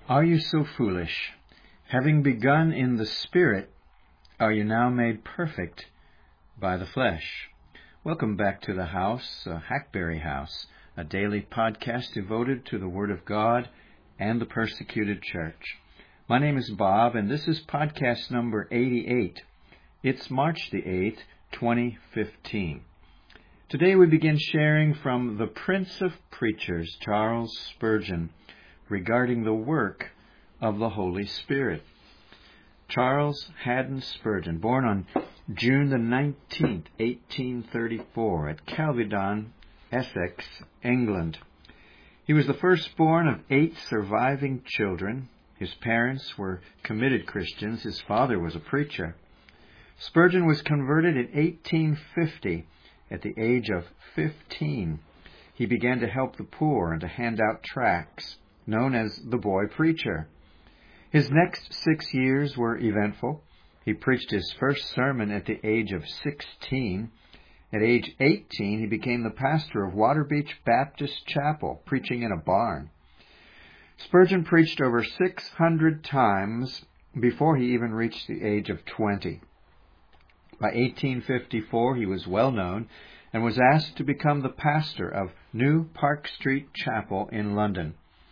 Are you so foolish? Having begun in the Spirit, are you now made perfect by the flesh? Welcome back to the house, Hackberry House, a daily podcast devoted to the Word of God and the persecuted church. My name is Bob, and this is podcast number 88. It's March the 8th, 2015. Today we begin sharing from the Prince of Preachers, Charles Spurgeon, regarding the work of the Holy Spirit. Charles Haddon Spurgeon, born on June the 19th, 1834, at Kelvedon, Essex, England. He was the firstborn of 8 surviving children. His parents were committed Christians. His father was a preacher. Spurgeon was converted in 1850. At the age of 15, he began to help the poor and to hand out tracts, known as the Boy Preacher. His next 6 years were eventful. He preached his first sermon at the age of 16. At age 18, he became the pastor of Waterbeach Baptist Chapel, preaching in a barn. Spurgeon preached over 600 times before he even reached the age of 20. By 1854, he was well known and was asked to become the pastor of New Park Street Chapel in London.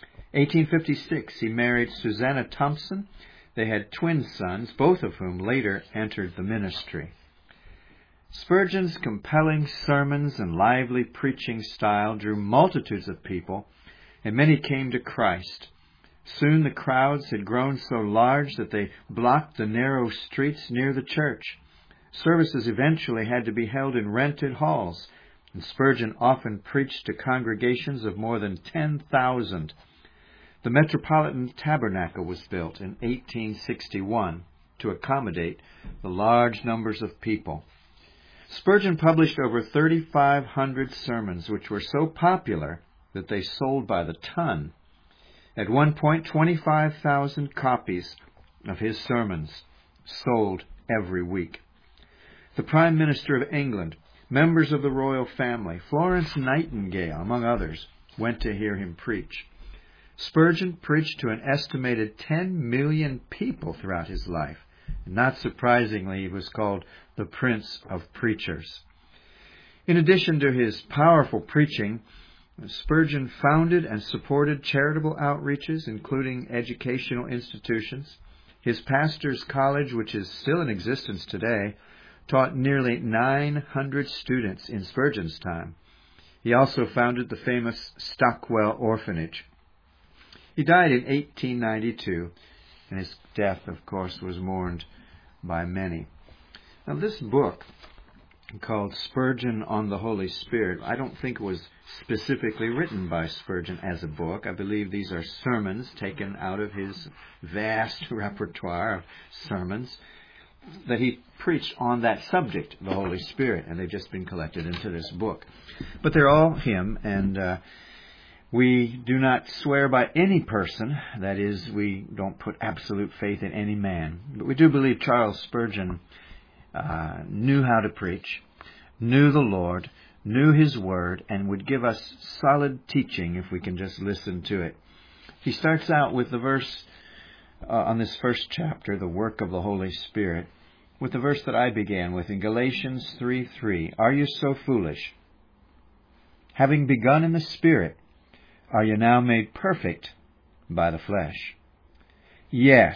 1856, he married Susanna Thompson. They had twin sons, both of whom later entered the ministry. Spurgeon's compelling sermons and lively preaching style drew multitudes of people, and many came to Christ. Soon the crowds had grown so large that they blocked the narrow streets near the church. Services eventually had to be held in rented halls, and Spurgeon often preached to congregations of more than 10,000. The Metropolitan Tabernacle was built in 1861 to accommodate the large numbers of people. Spurgeon published over 3,500 sermons, which were so popular that they sold by the ton. At one point, 25,000 copies of his sermons sold every week. The Prime Minister of England, members of the royal family, Florence Nightingale, among others, went to hear him preach. Spurgeon preached to an estimated 10 million people throughout his life. Not surprisingly, he was called the Prince of Preachers. In addition to his powerful preaching, Spurgeon founded and supported charitable outreaches, including educational institutions. His pastor's college, which is still in existence today, taught nearly 900 students in Spurgeon's time. He also founded the famous Stockwell Orphanage. He died in 1892, and his death, of course, was mourned by many. Now, this book, called Spurgeon on the Holy Spirit, I don't think was specifically written by Spurgeon as a book. I believe these are sermons taken out of his vast repertoire of sermons that he preached on that subject, the Holy Spirit, and they've just been collected into this book. But they're all him, and we do not swear by any person. That is, we don't put absolute faith in any man. But we do believe Charles Spurgeon knew how to preach, knew the Lord, knew His Word, and would give us solid teaching if we can just listen to it. He starts out with the verse on this first chapter, the work of the Holy Spirit, with the verse that I began with in Galatians 3:3. Are you so foolish? Having begun in the Spirit, are you now made perfect by the flesh? Yes.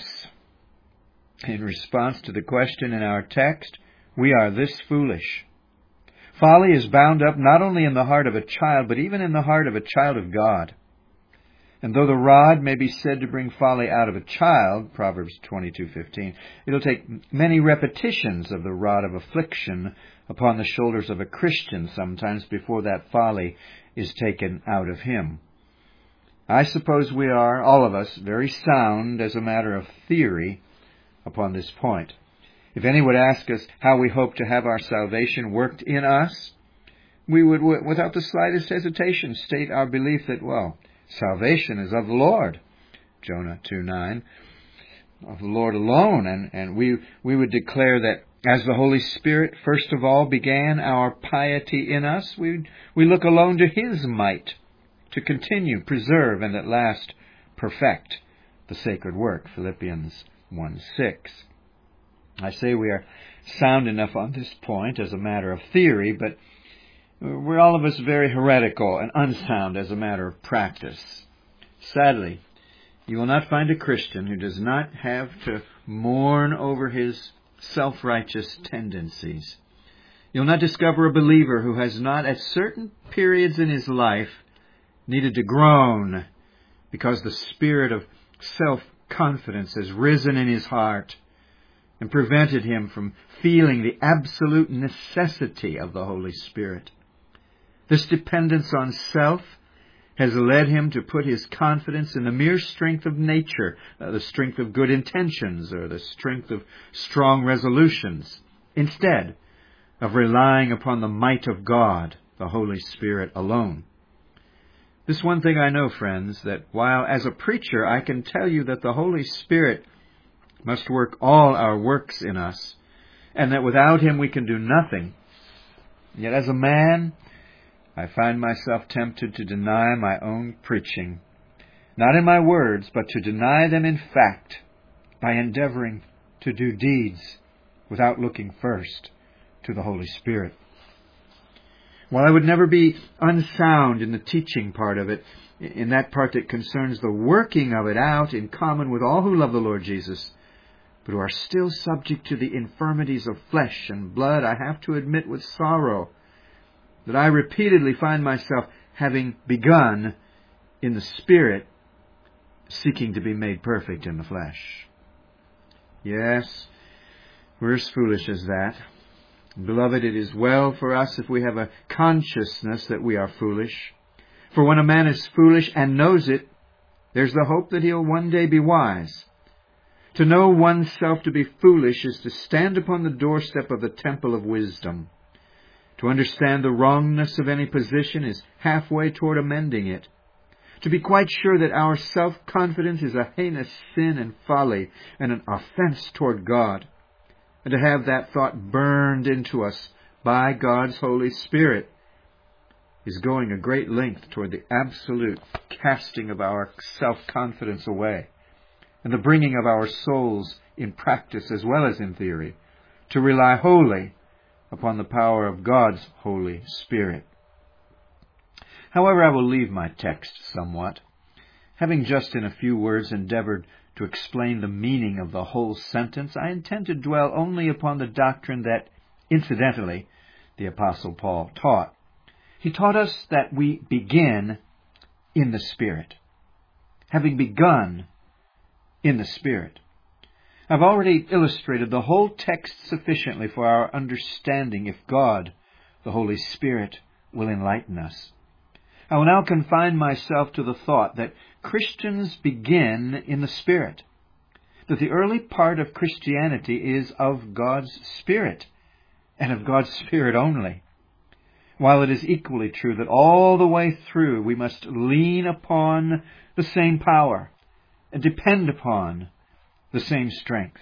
In response to the question in our text, we are this foolish. Folly is bound up not only in the heart of a child, but even in the heart of a child of God. And though the rod may be said to bring folly out of a child, Proverbs 22:15, it'll take many repetitions of the rod of affliction upon the shoulders of a Christian sometimes before that folly is taken out of him. I suppose we are, all of us, very sound as a matter of theory upon this point. If any would ask us how we hope to have our salvation worked in us, we would, without the slightest hesitation, state our belief that, salvation is of the Lord, Jonah 2:9, of the Lord alone, and we would declare that as the Holy Spirit first of all began our piety in us, we look alone to His might to continue, preserve, and at last perfect the sacred work, Philippians 1:6. I say we are sound enough on this point as a matter of theory, but we're all of us very heretical and unsound as a matter of practice. Sadly, you will not find a Christian who does not have to mourn over his self-righteous tendencies. You'll not discover a believer who has not at certain periods in his life needed to groan because the spirit of self-confidence has risen in his heart and prevented him from feeling the absolute necessity of the Holy Spirit. This dependence on self has led him to put his confidence in the mere strength of nature, the strength of good intentions, or the strength of strong resolutions, instead of relying upon the might of God, the Holy Spirit alone. This one thing I know, friends, that while as a preacher I can tell you that the Holy Spirit must work all our works in us, and that without Him we can do nothing, yet as a man, I find myself tempted to deny my own preaching, not in my words, but to deny them in fact, by endeavoring to do deeds without looking first to the Holy Spirit. While I would never be unsound in the teaching part of it, in that part that concerns the working of it out in common with all who love the Lord Jesus, but who are still subject to the infirmities of flesh and blood, I have to admit with sorrow that I repeatedly find myself having begun in the Spirit, seeking to be made perfect in the flesh. Yes, we're as foolish as that. Beloved, it is well for us if we have a consciousness that we are foolish. For when a man is foolish and knows it, there's the hope that he'll one day be wise. To know oneself to be foolish is to stand upon the doorstep of the temple of wisdom. To understand the wrongness of any position is halfway toward amending it. To be quite sure that our self-confidence is a heinous sin and folly and an offense toward God, and to have that thought burned into us by God's Holy Spirit, is going a great length toward the absolute casting of our self-confidence away, and the bringing of our souls in practice as well as in theory, to rely wholly upon the power of God's Holy Spirit. However, I will leave my text somewhat, having just in a few words endeavored to explain the meaning of the whole sentence. I intend to dwell only upon the doctrine that, incidentally, the Apostle Paul taught. He taught us that we begin in the Spirit, having begun in the Spirit. I've already illustrated the whole text sufficiently for our understanding if God, the Holy Spirit, will enlighten us. I will now confine myself to the thought that Christians begin in the Spirit, that the early part of Christianity is of God's Spirit, and of God's Spirit only, while it is equally true that all the way through we must lean upon the same power and depend upon the same strength.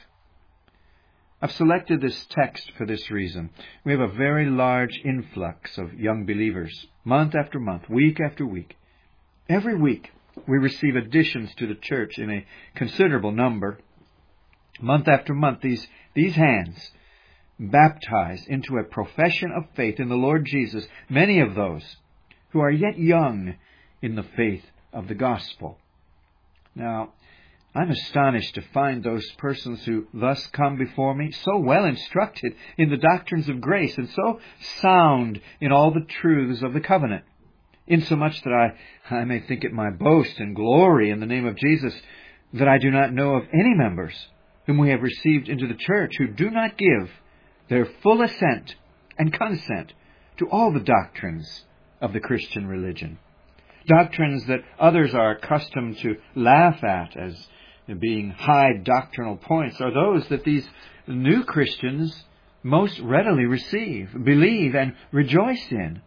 I've selected this text for this reason. We have a very large influx of young believers, month after month, week after week. Every week we receive additions to the church in a considerable number. Month after month, these hands baptize into a profession of faith in the Lord Jesus many of those who are yet young in the faith of the gospel. Now, I'm astonished to find those persons who thus come before me so well instructed in the doctrines of grace and so sound in all the truths of the covenant, insomuch that I may think it my boast and glory in the name of Jesus that I do not know of any members whom we have received into the church who do not give their full assent and consent to all the doctrines of the Christian religion. Doctrines that others are accustomed to laugh at as being high doctrinal points are those that these new Christians most readily receive, believe, and rejoice in.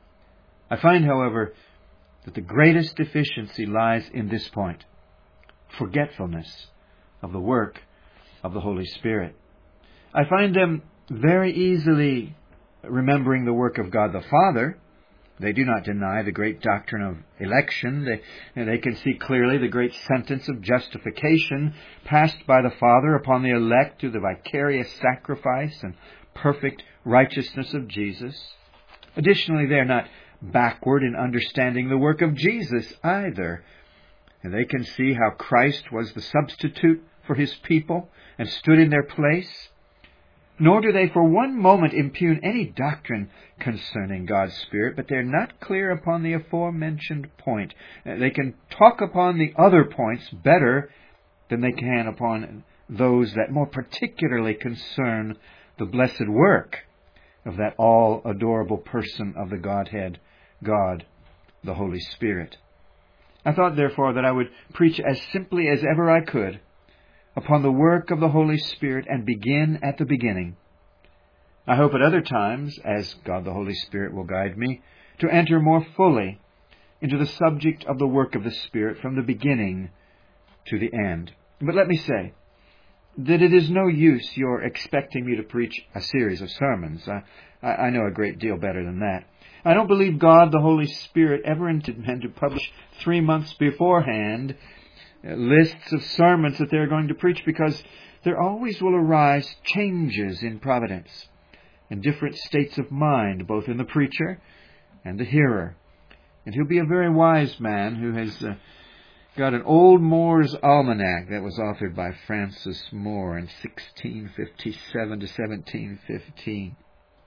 I find, however, that the greatest deficiency lies in this point: forgetfulness of the work of the Holy Spirit. I find them very easily remembering the work of God the Father, They do not deny the great doctrine of election. They can see clearly the great sentence of justification passed by the Father upon the elect through the vicarious sacrifice and perfect righteousness of Jesus. Additionally, they are not backward in understanding the work of Jesus either. And they can see how Christ was the substitute for His people and stood in their place. Nor do they for one moment impugn any doctrine concerning God's Spirit, but they are not clear upon the aforementioned point. They can talk upon the other points better than they can upon those that more particularly concern the blessed work of that all-adorable person of the Godhead, God, the Holy Spirit. I thought, therefore, that I would preach as simply as ever I could upon the work of the Holy Spirit and begin at the beginning. I hope at other times, as God the Holy Spirit will guide me, to enter more fully into the subject of the work of the Spirit from the beginning to the end. But let me say that it is no use your expecting me to preach a series of sermons. I know a great deal better than that. I don't believe God the Holy Spirit ever intended men to publish 3 months beforehand lists of sermons that they're going to preach, because there always will arise changes in providence and different states of mind, both in the preacher and the hearer. And he'll be a very wise man who has got an Old Moore's Almanac that was authored by Francis Moore in 1657 to 1715.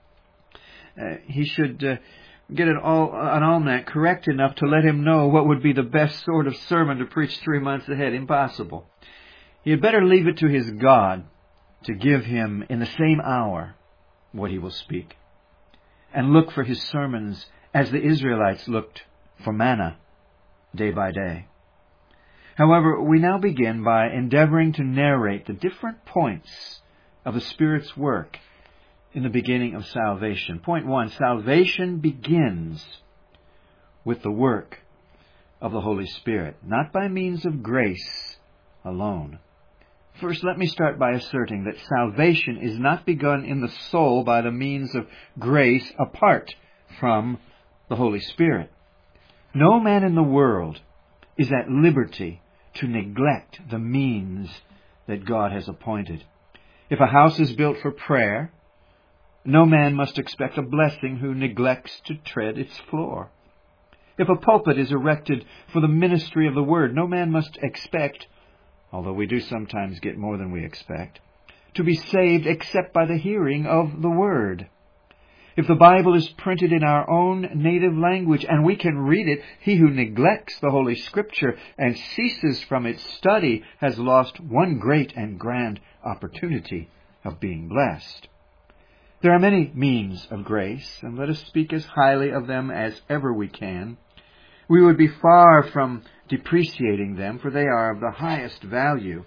He should get an almanac correct enough to let him know what would be the best sort of sermon to preach 3 months ahead. Impossible. He had better leave it to his God to give him in the same hour what he will speak, and look for his sermons as the Israelites looked for manna day by day. However, we now begin by endeavoring to narrate the different points of the Spirit's work in the beginning of salvation. Point 1, salvation begins with the work of the Holy Spirit, not by means of grace alone. First, let me start by asserting that salvation is not begun in the soul by the means of grace apart from the Holy Spirit. No man in the world is at liberty to neglect the means that God has appointed. If a house is built for prayer, no man must expect a blessing who neglects to tread its floor. If a pulpit is erected for the ministry of the Word, no man must expect, although we do sometimes get more than we expect, to be saved except by the hearing of the Word. If the Bible is printed in our own native language and we can read it, he who neglects the Holy Scripture and ceases from its study has lost one great and grand opportunity of being blessed. There are many means of grace, and let us speak as highly of them as ever we can. We would be far from depreciating them, for they are of the highest value.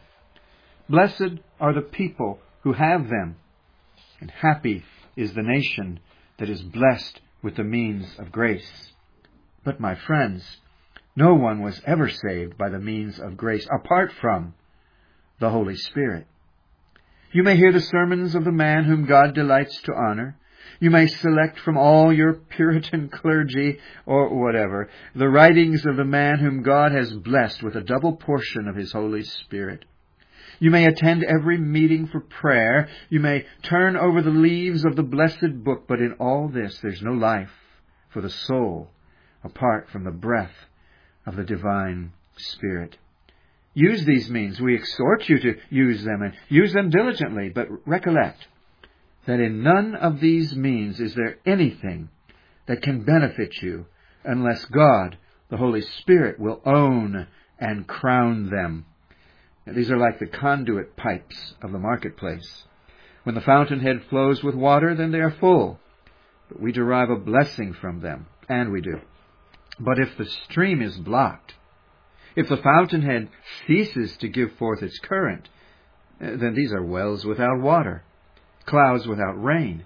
Blessed are the people who have them, and happy is the nation that is blessed with the means of grace. But my friends, no one was ever saved by the means of grace apart from the Holy Spirit. You may hear the sermons of the man whom God delights to honor. You may select from all your Puritan clergy or whatever the writings of the man whom God has blessed with a double portion of His Holy Spirit. You may attend every meeting for prayer. You may turn over the leaves of the blessed book, but in all this there's no life for the soul apart from the breath of the divine Spirit. Use these means. We exhort you to use them, and use them diligently, but recollect that in none of these means is there anything that can benefit you unless God, the Holy Spirit, will own and crown them. Now, these are like the conduit pipes of the marketplace. When the fountainhead flows with water, then they are full. But we derive a blessing from them, and we do. But if the stream is blocked, if the fountainhead ceases to give forth its current, then these are wells without water, clouds without rain.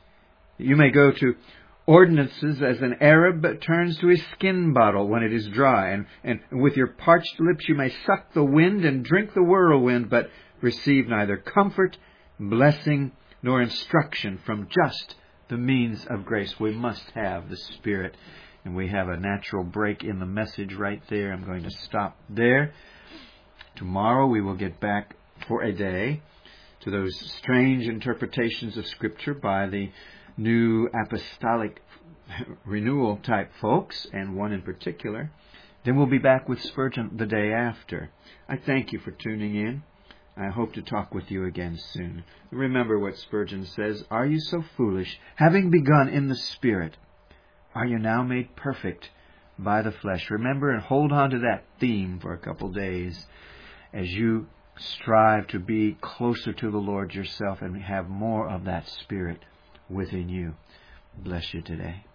You may go to ordinances as an Arab turns to his skin bottle when it is dry, and with your parched lips you may suck the wind and drink the whirlwind, but receive neither comfort, blessing, nor instruction from just the means of grace. We must have the Spirit. And we have a natural break in the message right there. I'm going to stop there. Tomorrow we will get back for a day to those strange interpretations of Scripture by the new apostolic renewal type folks, and one in particular. Then we'll be back with Spurgeon the day after. I thank you for tuning in. I hope to talk with you again soon. Remember what Spurgeon says, "Are you so foolish? Having begun in the Spirit, are you now made perfect by the flesh?" Remember and hold on to that theme for a couple days as you strive to be closer to the Lord yourself and have more of that Spirit within you. Bless you today.